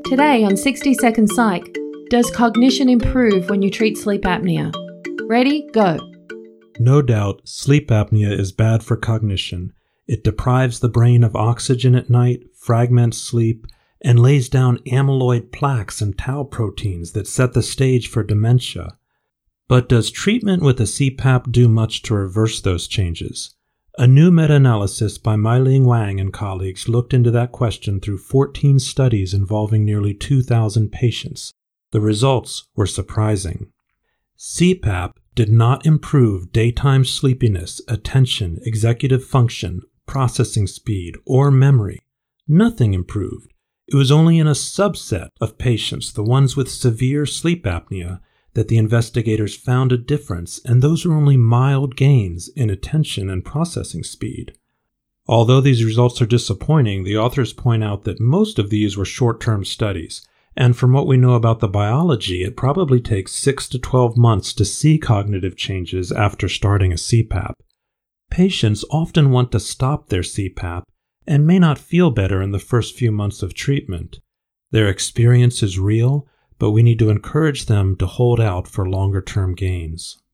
Today on 60 Second Psych, does cognition improve when you treat sleep apnea? Ready? Go. No doubt, sleep apnea is bad for cognition. It deprives the brain of oxygen at night, fragments sleep, and lays down amyloid plaques and tau proteins that set the stage for dementia. But does treatment with a CPAP do much to reverse those changes? A new meta-analysis by Meiling Wang and colleagues looked into that question through 14 studies involving nearly 2,000 patients. The results were surprising. CPAP did not improve daytime sleepiness, attention, executive function, processing speed, or memory. Nothing improved. It was only in a subset of patients, the ones with severe sleep apnea, that the investigators found a difference, and those were only mild gains in attention and processing speed. Although these results are disappointing, the authors point out that most of these were short-term studies, and from what we know about the biology, it probably takes 6 to 12 months to see cognitive changes after starting a CPAP. Patients often want to stop their CPAP and may not feel better in the first few months of treatment. Their experience is real, but we need to encourage them to hold out for longer-term gains.